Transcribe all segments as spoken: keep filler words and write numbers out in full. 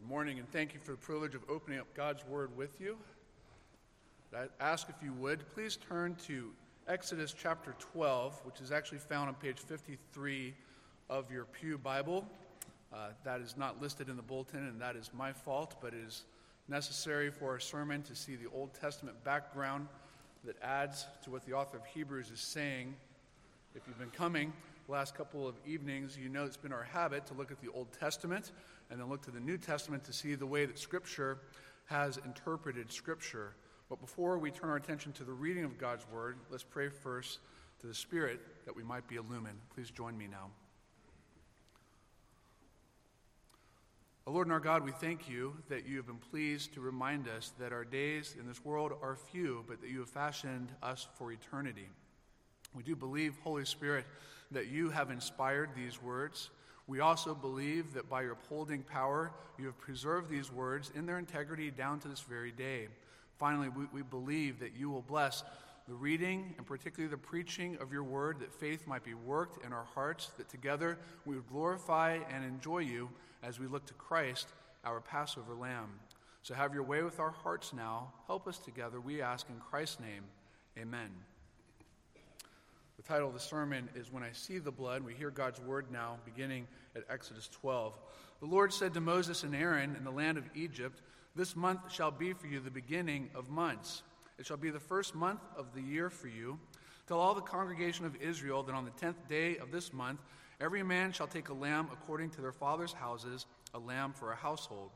morning, and thank you for the privilege of opening up God's Word with you. I ask if you would, please turn to Exodus chapter twelve, which is actually found on page fifty-three of your Pew Bible. Uh, that is not listed in the bulletin, and that is my fault, but it is necessary for our sermon to see the Old Testament background that adds to what the author of Hebrews is saying. If you've been coming the last couple of evenings, you know it's been our habit to look at the Old Testament and then look to the New Testament to see the way that Scripture has interpreted Scripture. But before we turn our attention to the reading of God's Word, let's pray first to the Spirit that we might be illumined. Please join me now. O Lord and our God, we thank you that you have been pleased to remind us that our days in this world are few, but that you have fashioned us for eternity. We do believe, Holy Spirit, that you have inspired these words. We also believe that by your upholding power, you have preserved these words in their integrity down to this very day. Finally, we, we believe that you will bless the reading and particularly the preaching of your word, that faith might be worked in our hearts, that together we would glorify and enjoy you as we look to Christ, our Passover Lamb. So have your way with our hearts now. Help us together, we ask in Christ's name. Amen. The title of the sermon is When I See the Blood. We hear God's word now, beginning at Exodus twelve. The Lord said to Moses and Aaron in the land of Egypt, "This month shall be for you the beginning of months. It shall be the first month of the year for you. Tell all the congregation of Israel that on the tenth day of this month, every man shall take a lamb according to their father's houses, a lamb for a household.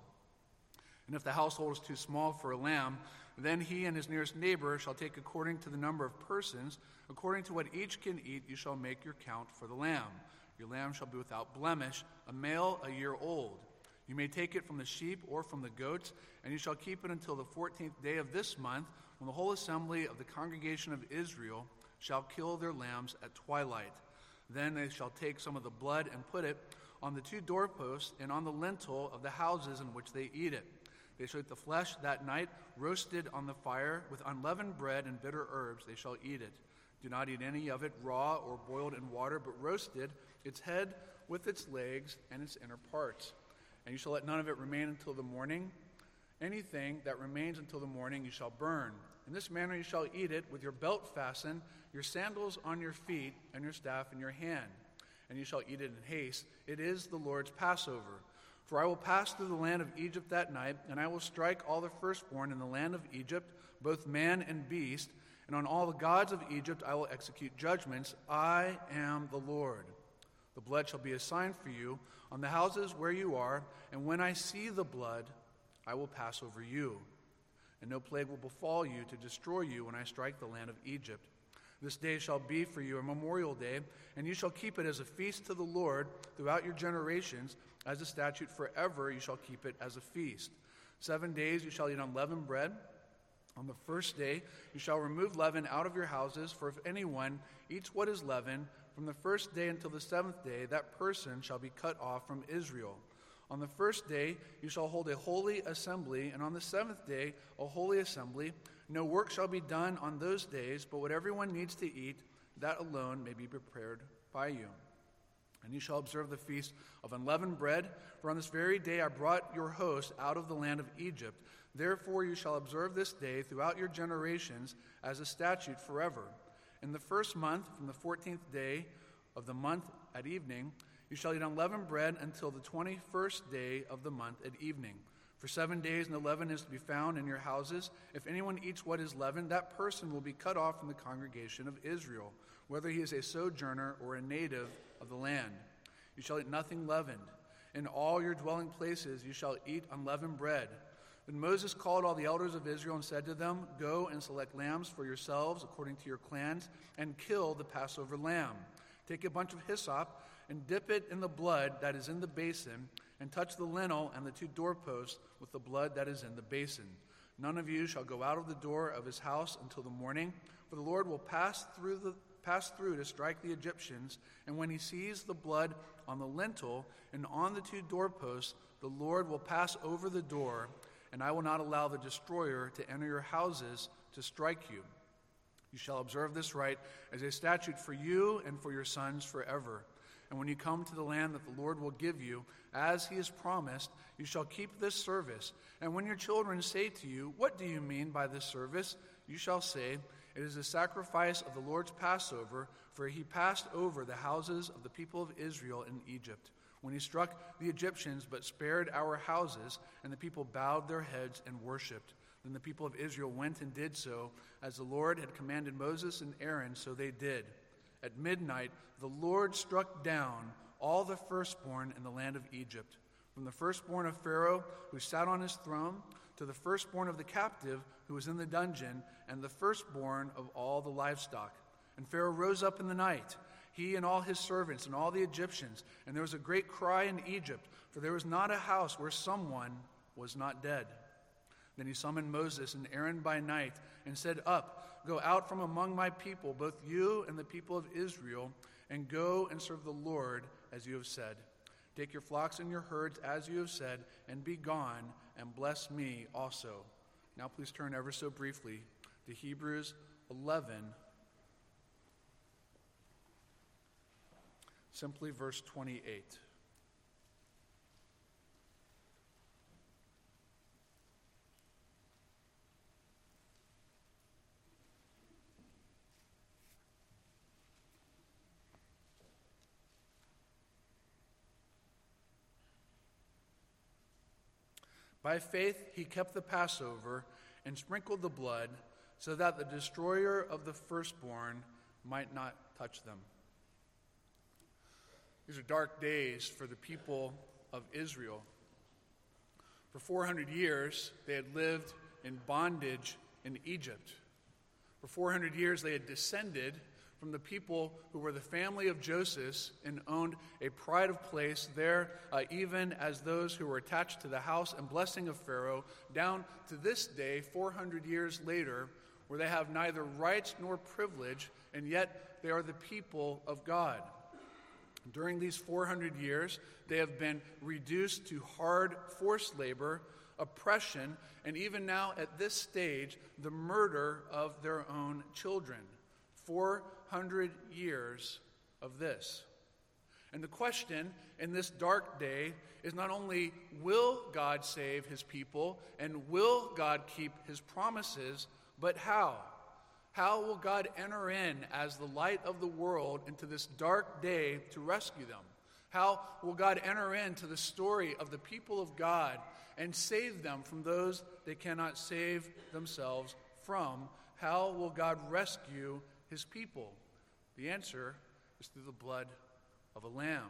And if the household is too small for a lamb, then he and his nearest neighbor shall take according to the number of persons, according to what each can eat, you shall make your count for the lamb. Your lamb shall be without blemish, a male a year old. You may take it from the sheep or from the goats, and you shall keep it until the fourteenth day of this month, when the whole assembly of the congregation of Israel shall kill their lambs at twilight. Then they shall take some of the blood and put it on the two doorposts and on the lintel of the houses in which they eat it. They shall eat the flesh that night, roasted on the fire, with unleavened bread and bitter herbs they shall eat it. Do not eat any of it raw or boiled in water, but roasted, its head with its legs and its inner parts. And you shall let none of it remain until the morning. Anything that remains until the morning you shall burn. In this manner you shall eat it, with your belt fastened, your sandals on your feet, and your staff in your hand. And you shall eat it in haste. It is the Lord's Passover. For I will pass through the land of Egypt that night, and I will strike all the firstborn in the land of Egypt, both man and beast, and on all the gods of Egypt I will execute judgments. I am the Lord. The blood shall be a sign for you on the houses where you are, and when I see the blood, I will pass over you. And no plague will befall you to destroy you when I strike the land of Egypt. This day shall be for you a memorial day, and you shall keep it as a feast to the Lord throughout your generations. As a statute forever you shall keep it as a feast. Seven days you shall eat unleavened bread. On the first day you shall remove leaven out of your houses, for if anyone eats what is leavened, from the first day until the seventh day, that person shall be cut off from Israel. On the first day you shall hold a holy assembly, and on the seventh day a holy assembly. No work shall be done on those days, but what everyone needs to eat, that alone may be prepared by you. And you shall observe the feast of unleavened bread, for on this very day I brought your host out of the land of Egypt. Therefore you shall observe this day throughout your generations as a statute forever. In the first month, from the fourteenth day of the month at evening, you shall eat unleavened bread until the twenty-first day of the month at evening. For seven days no leaven is to be found in your houses. If anyone eats what is leavened, that person will be cut off from the congregation of Israel, whether he is a sojourner or a native of the land. You shall eat nothing leavened. In all your dwelling places you shall eat unleavened bread. Then Moses called all the elders of Israel and said to them, Go and select lambs for yourselves according to your clans, and kill the Passover lamb. Take a bunch of hyssop and dip it in the blood that is in the basin, and touch the lintel and the two doorposts with the blood that is in the basin. None of you shall go out of the door of his house until the morning, for the Lord will pass through the pass through to strike the Egyptians, and when he sees the blood on the lintel and on the two doorposts, the Lord will pass over the door, and I will not allow the destroyer to enter your houses to strike you. You shall observe this rite as a statute for you and for your sons forever. And when you come to the land that the Lord will give you, as he has promised, you shall keep this service. And when your children say to you, 'What do you mean by this service?' you shall say, 'It is the sacrifice of the Lord's Passover, for he passed over the houses of the people of Israel in Egypt, when he struck the Egyptians but spared our houses, and the people bowed their heads and worshipped. Then the people of Israel went and did so, as the Lord had commanded Moses and Aaron, so they did. At midnight the Lord struck down all the firstborn in the land of Egypt, from the firstborn of Pharaoh who sat on his throne, to the firstborn of the captive who was in the dungeon, and the firstborn of all the livestock. And Pharaoh rose up in the night, he and all his servants and all the Egyptians, and there was a great cry in Egypt, for there was not a house where someone was not dead. Then he summoned Moses and Aaron by night and said, 'Up, go out from among my people, both you and the people of Israel, and go and serve the Lord as you have said. Take your flocks and your herds as you have said, and be gone, and bless me also.'" Now please turn ever so briefly to Hebrews eleven, simply verse twenty-eight. By faith he kept the Passover and sprinkled the blood, so that the destroyer of the firstborn might not touch them. These are dark days for the people of Israel. For four hundred years, they had lived in bondage in Egypt. For four hundred years, they had descended from the people who were the family of Joseph and owned a pride of place there, uh, even as those who were attached to the house and blessing of Pharaoh, down to this day, four hundred years later, where they have neither rights nor privilege, and yet they are the people of God. During these four hundred years, they have been reduced to hard forced labor, oppression, and even now at this stage, the murder of their own children. four hundred years of this. And the question in this dark day is not only will God save his people and will God keep his promises, but how? How will God enter in as the light of the world into this dark day to rescue them? How will God enter into the story of the people of God and save them from those they cannot save themselves from? How will God rescue his people? The answer is through the blood of a lamb.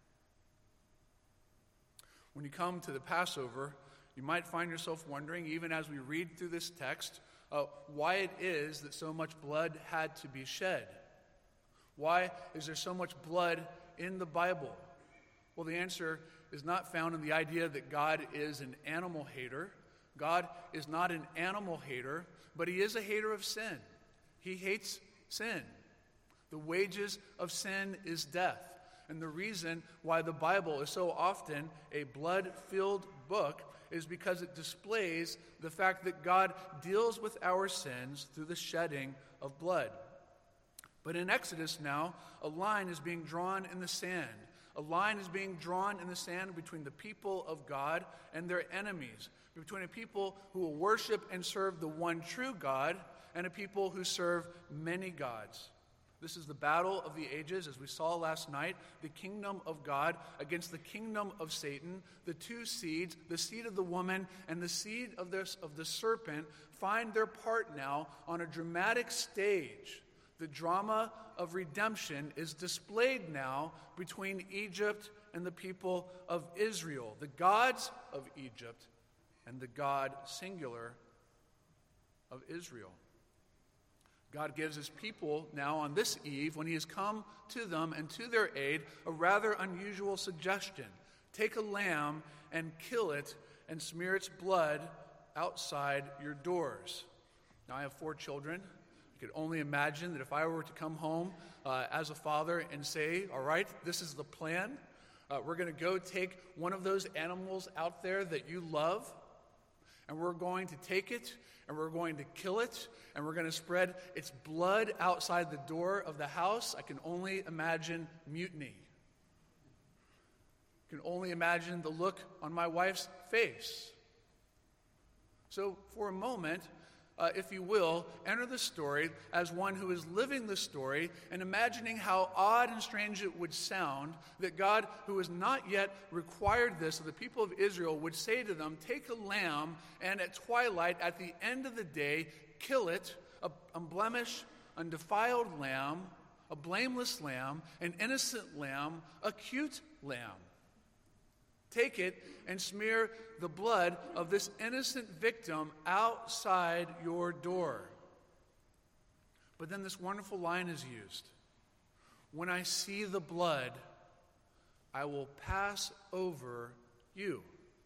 When you come to the Passover, you might find yourself wondering, even as we read through this text, uh, why it is that so much blood had to be shed. Why is there so much blood in the Bible? Well, the answer is not found in the idea that God is an animal hater. God is not an animal hater, but he is a hater of sin. He hates sin. The wages of sin is death. And the reason why the Bible is so often a blood-filled book is because it displays the fact that God deals with our sins through the shedding of blood. But in Exodus now, a line is being drawn in the sand. A line is being drawn in the sand between the people of God and their enemies, between a people who will worship and serve the one true God and a people who serve many gods. This is the battle of the ages, as we saw last night, the kingdom of God against the kingdom of Satan. The two seeds, the seed of the woman and the seed of the, of the serpent, find their part now on a dramatic stage. The drama of redemption is displayed now between Egypt and the people of Israel, the gods of Egypt and the God, singular, of Israel. God gives his people now on this eve, when he has come to them and to their aid, a rather unusual suggestion. Take a lamb and kill it and smear its blood outside your doors. Now, I have four children. I could only imagine that if I were to come home uh, as a father and say, all right, this is the plan. Uh, we're going to go take one of those animals out there that you love, and we're going to take it, and we're going to kill it, and we're going to spread its blood outside the door of the house. I can only imagine mutiny. can only imagine the look on my wife's face. So for a moment, uh, if you will, enter the story as one who is living the story and imagining how odd and strange it would sound that God, who has not yet required this of the people of Israel, would say to them, take a lamb and at twilight, at the end of the day, kill it, a unblemished, undefiled lamb, a blameless lamb, an innocent lamb, a cute lamb. Take it and smear the blood of this innocent victim outside your door. But then this wonderful line is used. When I see the blood, I will pass over you.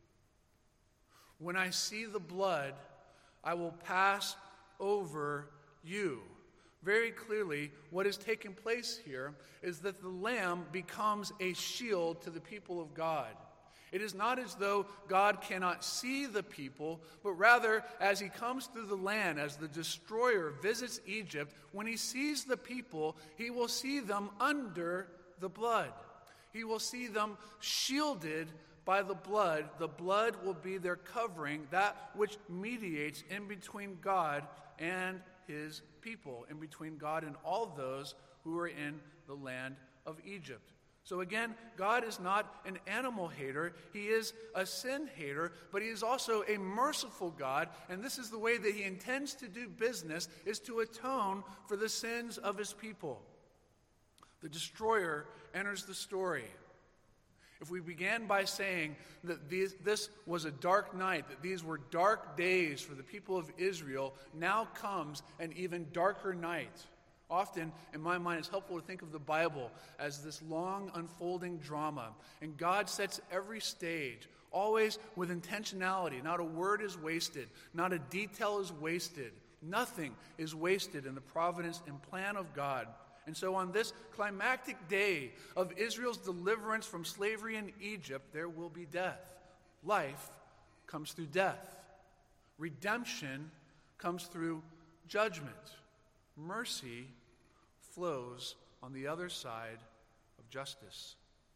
When I see the blood, I will pass over you. Very clearly, what is taking place here is that the lamb becomes a shield to the people of God. It is not as though God cannot see the people, but rather as he comes through the land, as the destroyer visits Egypt, when he sees the people, he will see them under the blood. He will see them shielded by the blood. The blood will be their covering, that which mediates in between God and his people, in between God and all those who are in the land of Egypt. So again, God is not an animal hater. He is a sin hater, but he is also a merciful God, and this is the way that he intends to do business, is to atone for the sins of his people. The destroyer enters the story. If we began by saying that these, this was a dark night, that these were dark days for the people of Israel, now comes an even darker night. Often, in my mind, it's helpful to think of the Bible as this long unfolding drama. And God sets every stage, always with intentionality. Not a word is wasted. Not a detail is wasted. Nothing is wasted in the providence and plan of God. And so on this climactic day of Israel's deliverance from slavery in Egypt, there will be death. Life comes through death. Redemption comes through judgment. Mercy flows on the other side of justice.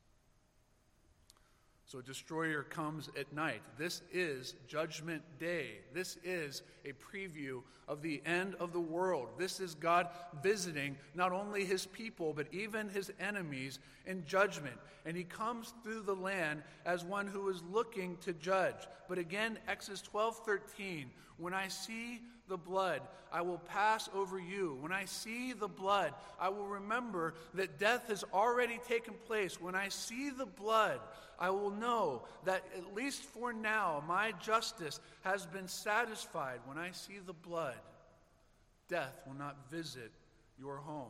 So a destroyer comes at night. This is Judgment Day. This is a preview of the end of the world. This is God visiting not only his people, but even his enemies in judgment. And he comes through the land as one who is looking to judge. But again, Exodus twelve thirteen, when I see the blood, I will pass over you. When I see the blood, I will remember that death has already taken place. When I see the blood, I will know that at least for now, my justice has been satisfied. When I see the blood, death will not visit your home.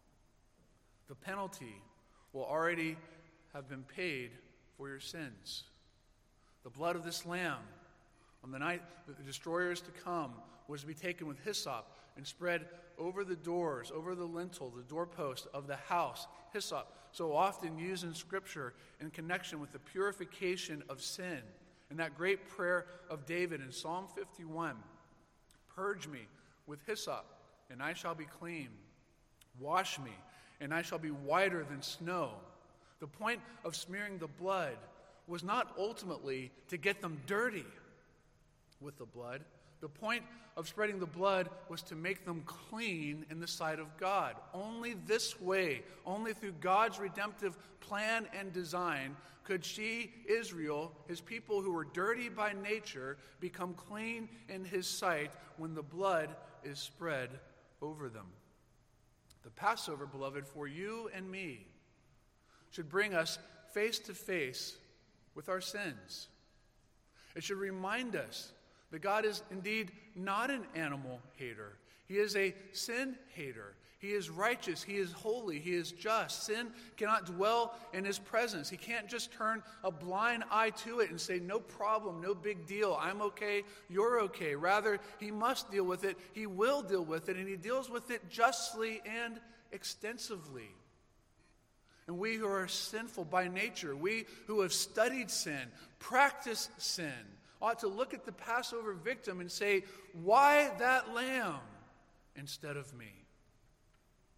The penalty will already have been paid for your sins. The blood of this lamb, on the night that the destroyer is to come, was to be taken with hyssop and spread over the doors, over the lintel, the doorpost of the house. Hyssop, so often used in Scripture in connection with the purification of sin. And that great prayer of David in Psalm fifty-one, purge me with hyssop, and I shall be clean. Wash me, and I shall be whiter than snow. The point of smearing the blood was not ultimately to get them dirty with the blood. The point of spreading the blood was to make them clean in the sight of God. Only this way, only through God's redemptive plan and design, could she, Israel, his people who were dirty by nature, become clean in his sight when the blood is spread over them. The Passover, beloved, for you and me, should bring us face to face with our sins. It should remind us that God is indeed not an animal hater. He is a sin hater. He is righteous. He is holy. He is just. Sin cannot dwell in his presence. He can't just turn a blind eye to it and say, no problem, no big deal. I'm okay. You're okay. Rather, he must deal with it. He will deal with it, and he deals with it justly and extensively. And we who are sinful by nature, we who have studied sin, practice sin, ought to look at the Passover victim and say, why that lamb instead of me?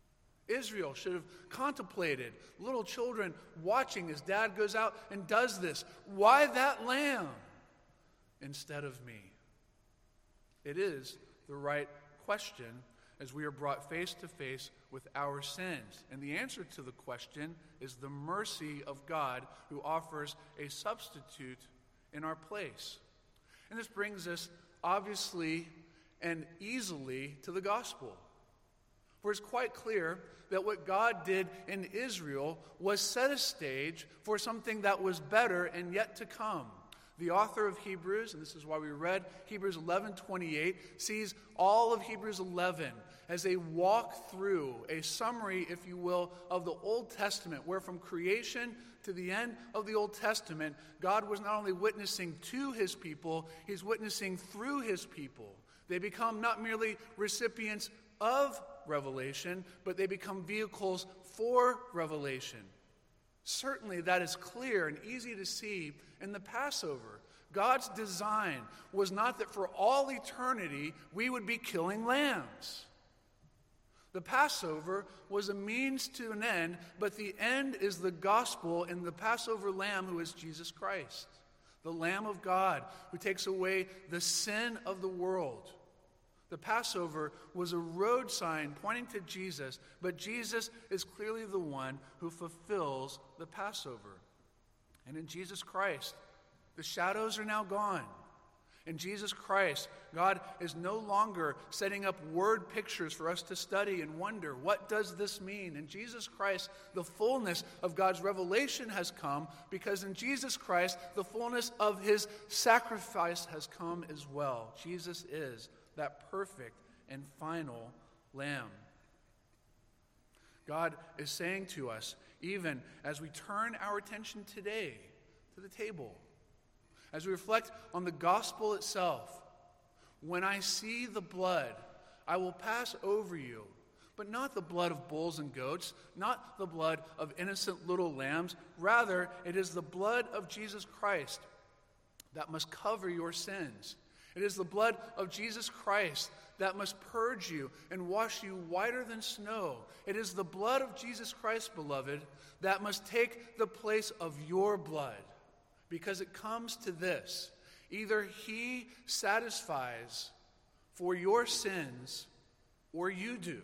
Israel should have contemplated, little children watching as dad goes out and does this. Why that lamb instead of me? It is the right question as we are brought face to face with our sins. And the answer to the question is the mercy of God who offers a substitute in our place. And this brings us obviously and easily to the gospel. For it's quite clear that what God did in Israel was set a stage for something that was better and yet to come. The author of Hebrews, and this is why we read Hebrews eleven twenty-eight, sees all of Hebrews eleven as a walk through, a summary, if you will, of the Old Testament, where from creation to the end of the Old Testament, God was not only witnessing to his people, he's witnessing through his people. They become not merely recipients of revelation, but they become vehicles for revelation. Certainly that is clear and easy to see in the Passover. God's design was not that for all eternity we would be killing lambs. The Passover was a means to an end, but the end is the gospel in the Passover lamb who is Jesus Christ, the Lamb of God who takes away the sin of the world. The Passover was a road sign pointing to Jesus, but Jesus is clearly the one who fulfills the Passover. And in Jesus Christ, the shadows are now gone. In Jesus Christ, God is no longer setting up word pictures for us to study and wonder, what does this mean? In Jesus Christ, the fullness of God's revelation has come, because in Jesus Christ, the fullness of his sacrifice has come as well. Jesus is that perfect and final lamb. God is saying to us, even as we turn our attention today to the table, as we reflect on the gospel itself, when I see the blood, I will pass over you, but not the blood of bulls and goats, not the blood of innocent little lambs. Rather, it is the blood of Jesus Christ that must cover your sins. It is the blood of Jesus Christ that must purge you and wash you whiter than snow. It is the blood of Jesus Christ, beloved, that must take the place of your blood. Because it comes to this: either he satisfies for your sins or you do.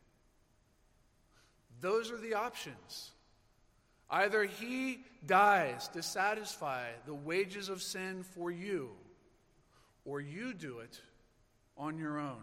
Those are the options. Either he dies to satisfy the wages of sin for you, or you do it on your own.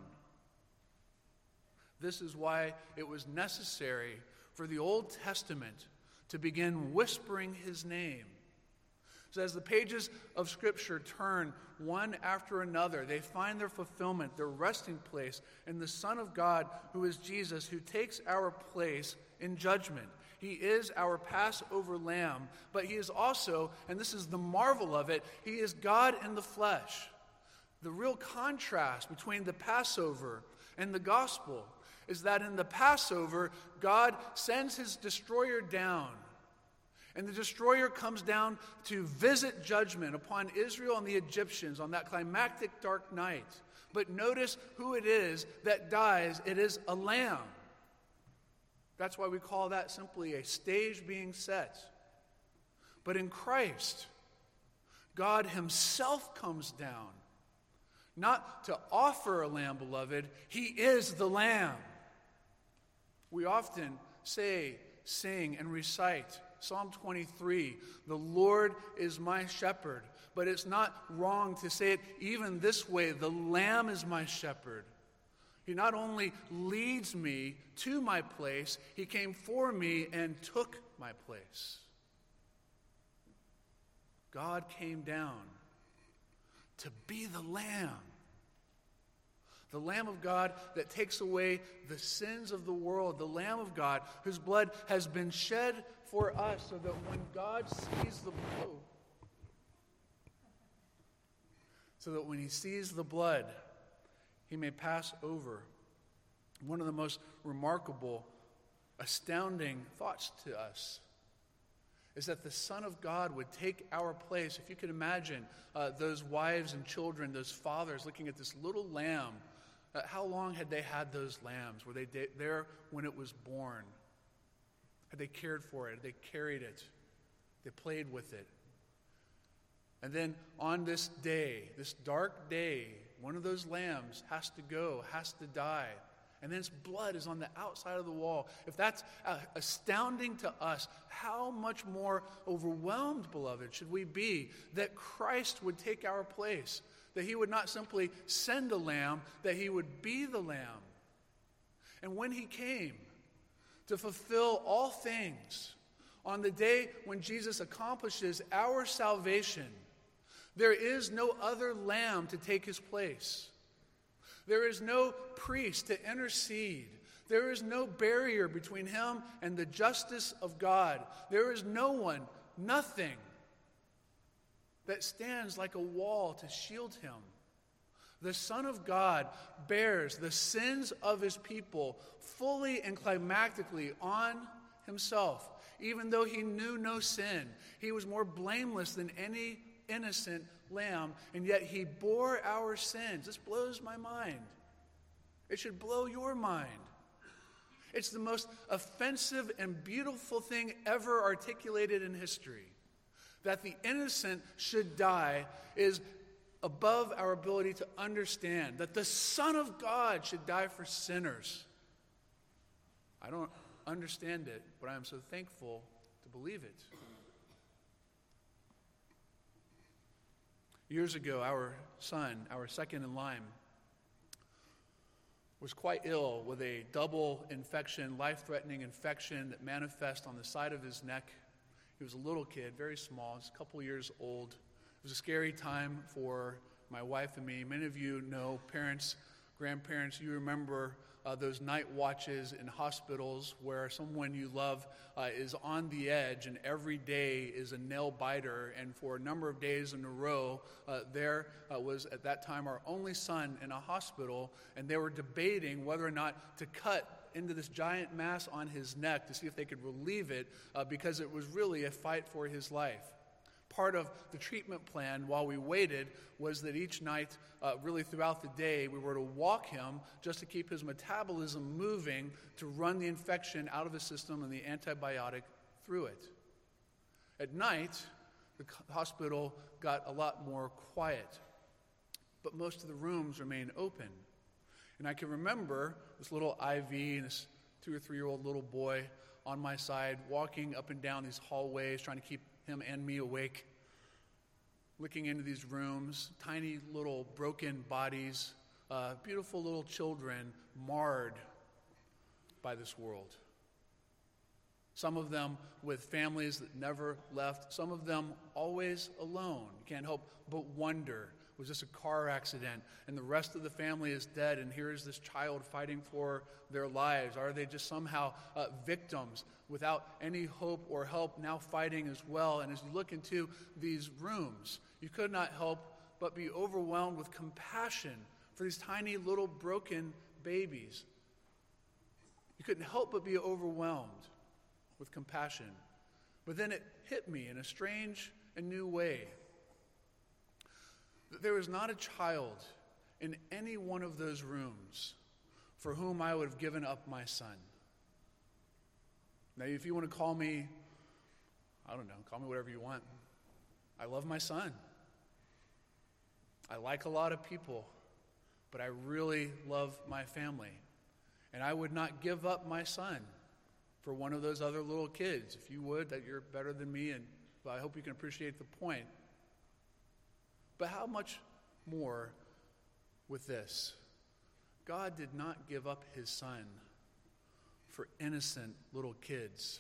This is why it was necessary for the Old Testament to begin whispering his name. So as the pages of Scripture turn one after another, they find their fulfillment, their resting place in the Son of God, who is Jesus, who takes our place in judgment. He is our Passover lamb, but he is also, and this is the marvel of it, he is God in the flesh. The real contrast between the Passover and the gospel is that in the Passover, God sends his destroyer down. And the destroyer comes down to visit judgment upon Israel and the Egyptians on that climactic dark night. But notice who it is that dies. It is a lamb. That's why we call that simply a stage being set. But in Christ, God himself comes down, not to offer a lamb, beloved. He is the lamb. We often say, sing, and recite Psalm twenty-three, the Lord is my shepherd. But it's not wrong to say it even this way: the Lamb is my shepherd. He not only leads me to my place, he came for me and took my place. God came down to be the Lamb. The Lamb of God that takes away the sins of the world. The Lamb of God whose blood has been shed for us, so that when God sees the blood, so that when he sees the blood, he may pass over. One of the most remarkable, astounding thoughts to us is that the Son of God would take our place. If you could imagine uh, those wives and children, those fathers looking at this little lamb. Uh, how long had they had those lambs? Were they de- there when it was born? Had they cared for it? Had they carried it? They played with it. And then on this day, this dark day, one of those lambs has to go, has to die. And then its blood is on the outside of the wall. If that's uh, astounding to us, how much more overwhelmed, beloved, should we be that Christ would take our place, that he would not simply send a lamb, that he would be the lamb. And when he came to fulfill all things, on the day when Jesus accomplishes our salvation, there is no other lamb to take his place. There is no priest to intercede. There is no barrier between him and the justice of God. There is no one, nothing, that stands like a wall to shield him. The Son of God bears the sins of his people fully and climactically on himself. Even though he knew no sin, he was more blameless than any innocent lamb, and yet he bore our sins. This blows my mind. It should blow your mind. It's the most offensive and beautiful thing ever articulated in history. That the innocent should die is above our ability to understand. That the Son of God should die for sinners. I don't understand it, but I am so thankful to believe it. Years ago, our son, our second in line, was quite ill with a double infection, life-threatening infection that manifested on the side of his neck. He was a little kid, very small, just a couple years old. It was a scary time for my wife and me. Many of you know, parents, grandparents, you remember uh, those night watches in hospitals where someone you love uh, is on the edge, and every day is a nail biter. And for a number of days in a row, uh, there uh, was at that time our only son in a hospital, and they were debating whether or not to cut into this giant mass on his neck to see if they could relieve it, uh, because it was really a fight for his life. Part of the treatment plan while we waited was that each night, uh, really throughout the day, we were to walk him just to keep his metabolism moving to run the infection out of his system and the antibiotic through it. At night, the hospital got a lot more quiet, but most of the rooms remained open. And I can remember this little I V and this two or three-year-old little boy on my side walking up and down these hallways trying to keep him and me awake, looking into these rooms, tiny little broken bodies, uh, beautiful little children marred by this world. Some of them with families that never left, some of them always alone. You can't help but wonder, was this a car accident and the rest of the family is dead, and here is this child fighting for their lives? Are they just somehow uh, victims without any hope or help, now fighting as well? And as you look into these rooms, you could not help but be overwhelmed with compassion for these tiny little broken babies. You couldn't help but be overwhelmed with compassion. But then it hit me in a strange and new way. There is not a child in any one of those rooms for whom I would have given up my son. Now, if you want to call me, I don't know, call me whatever you want. I love my son. I like a lot of people, but I really love my family. And I would not give up my son for one of those other little kids. If you would, that you're better than me, and well, I hope you can appreciate the point. But how much more with this? God did not give up his son for innocent little kids.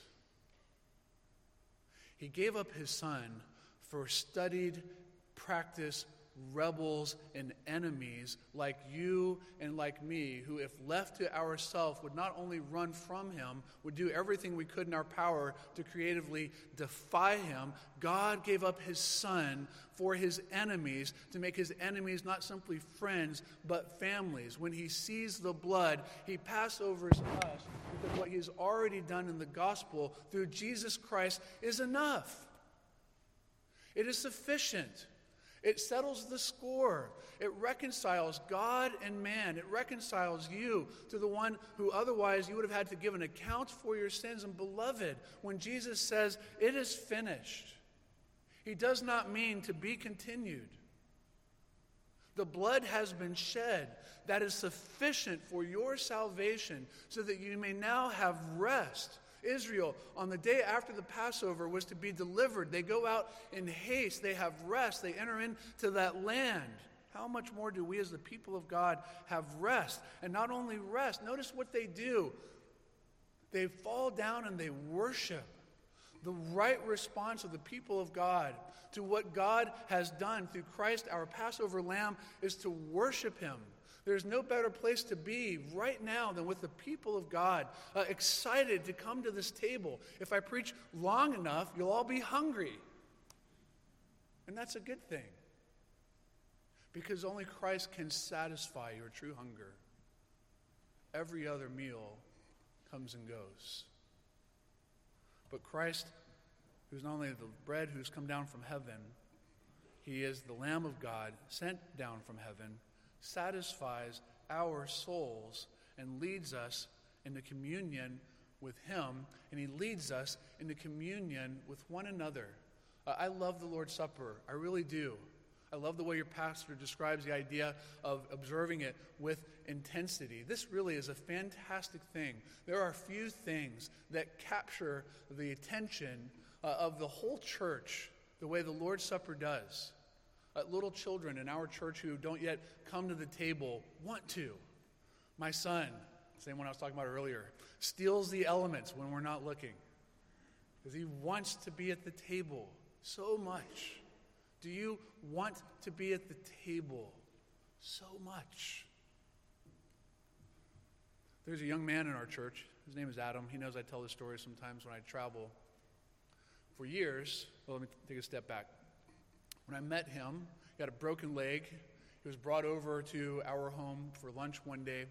He gave up his son for studied, practiced rebels and enemies like you and like me, who, if left to ourselves, would not only run from him, would do everything we could in our power to creatively defy him. God gave up his son for his enemies, to make his enemies not simply friends, but families. When he sees the blood, he Passovers us, because what he has already done in the gospel through Jesus Christ is enough. It is sufficient. It settles the score. It reconciles God and man. It reconciles you to the one who otherwise you would have had to give an account for your sins. And beloved, when Jesus says, "It is finished," he does not mean to be continued. The blood has been shed that is sufficient for your salvation so that you may now have rest. Israel, on the day after the Passover, was to be delivered. They go out in haste. They have rest. They enter into that land. How much more do we as the people of God have rest? And not only rest, notice what they do. They fall down and they worship. The right response of the people of God to what God has done through Christ, our Passover lamb, is to worship him. There's no better place to be right now than with the people of God, uh, excited to come to this table. If I preach long enough, you'll all be hungry. And that's a good thing, because only Christ can satisfy your true hunger. Every other meal comes and goes. But Christ, who's not only the bread who's come down from heaven, he is the Lamb of God sent down from heaven, satisfies our souls and leads us into communion with him, and he leads us into communion with one another. Uh, I love the Lord's Supper. I really do. I love the way your pastor describes the idea of observing it with intensity. This really is a fantastic thing. There are few things that capture the attention uh, of the whole church the way the Lord's Supper does. Uh, little children in our church who don't yet come to the table want to. My son, same one I was talking about earlier, steals the elements when we're not looking because he wants to be at the table so much. Do you want to be at the table so much? There's a young man in our church. His name is Adam. He knows I tell this story sometimes when I travel. For years, well, let me take a step back. When I met him, he had a broken leg. He was brought over to our home for lunch one day.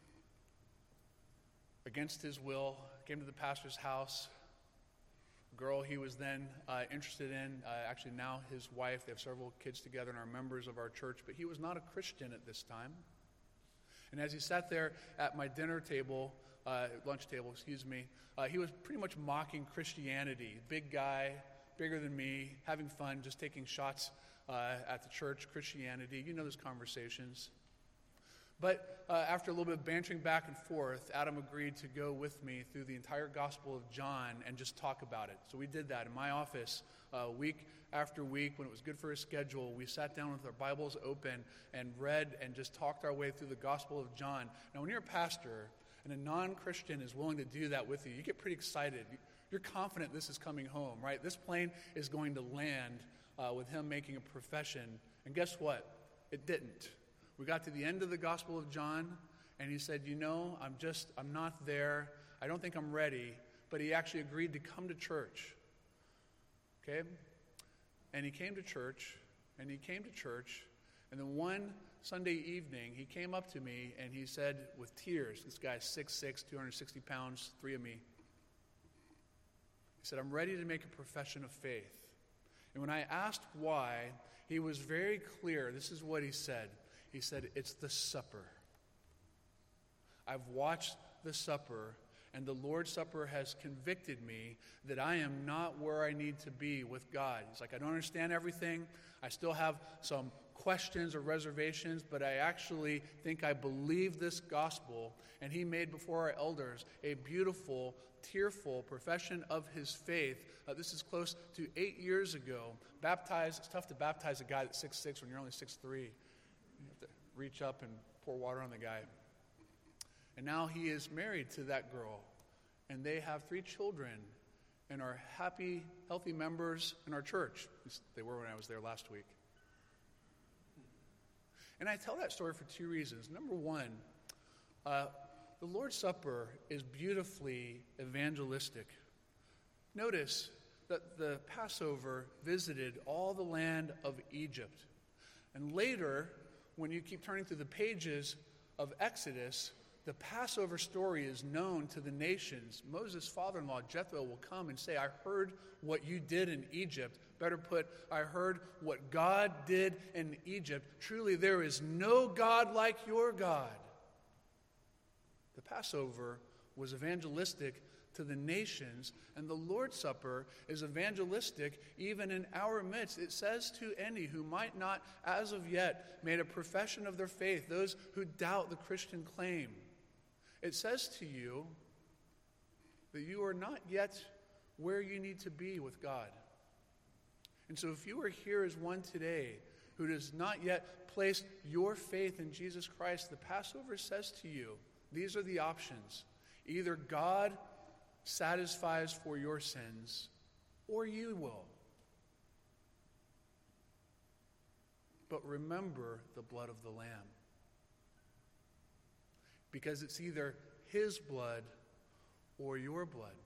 Against his will, came to the pastor's house. A girl he was then uh, interested in, uh, actually now his wife. They have several kids together and are members of our church, but he was not a Christian at this time. And as he sat there at my dinner table, uh, lunch table, excuse me, uh, he was pretty much mocking Christianity. Big guy, bigger than me, having fun, just taking shots uh, at the church, Christianity. You know those conversations. But uh, after a little bit of bantering back and forth, Adam agreed to go with me through the entire Gospel of John and just talk about it. So we did that in my office uh, week after week when it was good for his schedule. We sat down with our Bibles open and read and just talked our way through the Gospel of John. Now, when you're a pastor and a non-Christian is willing to do that with you, you get pretty excited. You're confident this is coming home, right? This plane is going to land uh, with him making a profession. And guess what? It didn't. We got to the end of the Gospel of John, and he said, you know, I'm just, I'm not there. I don't think I'm ready. But he actually agreed to come to church. Okay? And he came to church, and he came to church, and then one Sunday evening, he came up to me, and he said with tears, this guy's six foot six, two hundred sixty pounds, three of me. He said, I'm ready to make a profession of faith. And when I asked why, he was very clear. This is what he said. He said, it's the supper. I've watched the supper, and the Lord's Supper has convicted me that I am not where I need to be with God. He's like, I don't understand everything. I still have some questions or reservations, but I actually think I believe this gospel. And he made before our elders a beautiful, tearful profession of his faith. Uh, this is close to eight years ago. Baptized, it's tough to baptize a guy that's six foot six when you're only six foot three. You have to reach up and pour water on the guy. And now he is married to that girl, and they have three children and are happy, healthy members in our church. They were when I was there last week. And I tell that story for two reasons. Number one, uh, the Lord's Supper is beautifully evangelistic. Notice that the Passover visited all the land of Egypt. And later, when you keep turning through the pages of Exodus, the Passover story is known to the nations. Moses' father-in-law, Jethro, will come and say, I heard what you did in Egypt. Better put, I heard what God did in Egypt. Truly, there is no God like your God. The Passover was evangelistic to the nations, and the Lord's Supper is evangelistic even in our midst. It says to any who might not, as of yet, made a profession of their faith, those who doubt the Christian claim, it says to you that you are not yet where you need to be with God. And so if you are here as one today who does not yet place your faith in Jesus Christ, the Passover says to you, these are the options. Either God satisfies for your sins, or you will. But remember the blood of the Lamb. Because it's either his blood or your blood.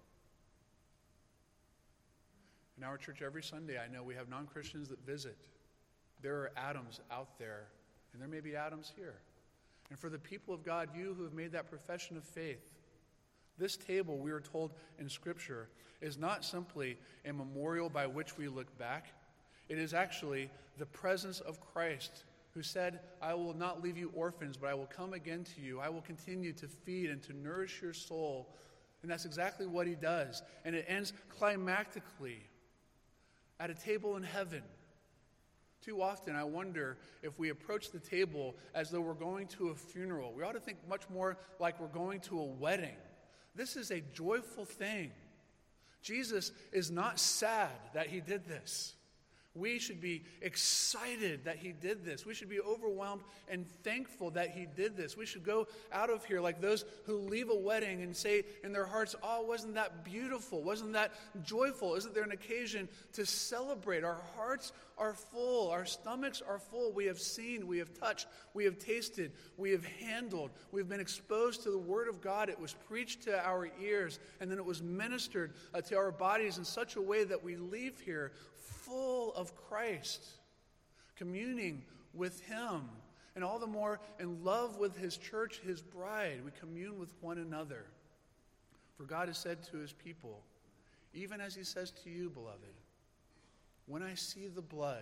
In our church every Sunday, I know we have non-Christians that visit. There are Adams out there, and there may be Adams here. And for the people of God, you who have made that profession of faith, this table, we are told in Scripture, is not simply a memorial by which we look back. It is actually the presence of Christ, who said, I will not leave you orphans, but I will come again to you. I will continue to feed and to nourish your soul. And that's exactly what he does. And it ends climactically at a table in heaven. Too often, I wonder if we approach the table as though we're going to a funeral. We ought to think much more like we're going to a wedding. This is a joyful thing. Jesus is not sad that he did this. We should be excited that he did this. We should be overwhelmed and thankful that he did this. We should go out of here like those who leave a wedding and say in their hearts, oh, wasn't that beautiful? Wasn't that joyful? Isn't there an occasion to celebrate? Our hearts are full. Our stomachs are full. We have seen, we have touched, we have tasted, we have handled. We've been exposed to the Word of God. It was preached to our ears, and then it was ministered uh, to our bodies in such a way that we leave here full of Christ, communing with him, and all the more in love with his church, his bride. We commune with one another. For God has said to his people, even as he says to you, beloved, when I see the blood,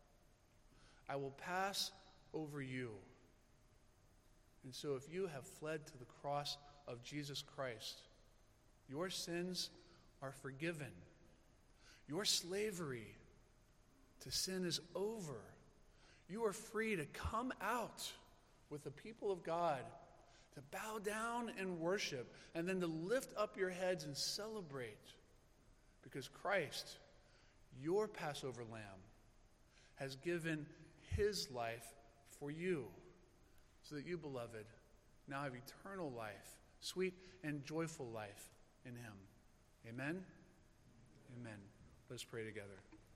I will pass over you. And so if you have fled to the cross of Jesus Christ, your sins are forgiven. Your slavery to sin is over. You are free to come out with the people of God, to bow down and worship, and then to lift up your heads and celebrate. Because Christ, your Passover lamb, has given his life for you, so that you, beloved, now have eternal life, sweet and joyful life in him. Amen? Amen. Let's pray together.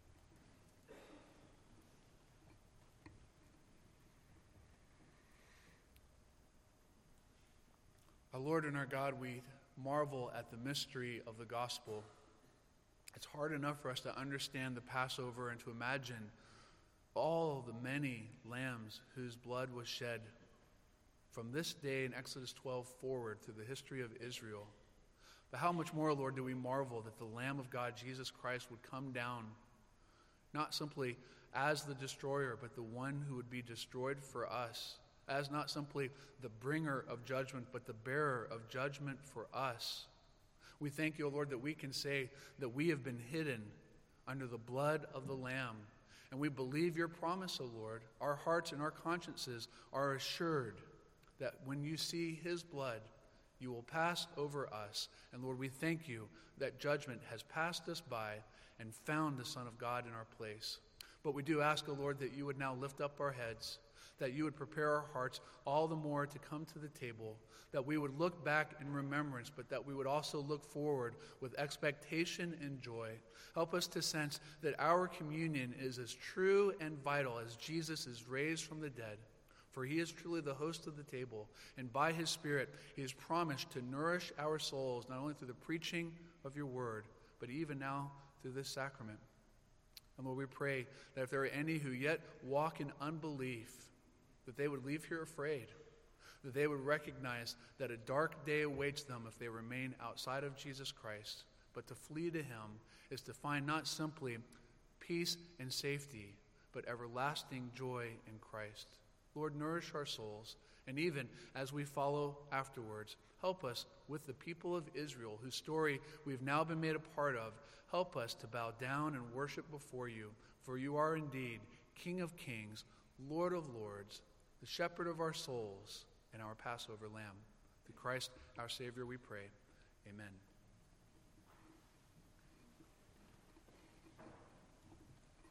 Our Lord and our God, we marvel at the mystery of the gospel. It's hard enough for us to understand the Passover and to imagine all the many lambs whose blood was shed from this day in Exodus twelve forward through the history of Israel. But how much more, Lord, do we marvel that the Lamb of God, Jesus Christ, would come down, not simply as the destroyer, but the one who would be destroyed for us, as not simply the bringer of judgment, but the bearer of judgment for us. We thank you, O Lord, that we can say that we have been hidden under the blood of the Lamb. And we believe your promise, O Lord. Our hearts and our consciences are assured that when you see his blood, you will pass over us. And Lord, we thank you that judgment has passed us by and found the Son of God in our place. But we do ask, O Lord, that you would now lift up our heads, that you would prepare our hearts all the more to come to the table, that we would look back in remembrance, but that we would also look forward with expectation and joy. Help us to sense that our communion is as true and vital as Jesus is raised from the dead. For he is truly the host of the table, and by his Spirit he has promised to nourish our souls, not only through the preaching of your word, but even now through this sacrament. And Lord, we pray that if there are any who yet walk in unbelief, that they would leave here afraid. that they would recognize that a dark day awaits them if they remain outside of Jesus Christ, but to flee to him is to find not simply peace and safety, but everlasting joy in Christ. Lord, nourish our souls, and even as we follow afterwards, help us with the people of Israel, whose story we've now been made a part of. Help us to bow down and worship before you, for you are indeed King of kings, Lord of lords, the shepherd of our souls, and our Passover lamb. Through Christ our Savior we pray. Amen.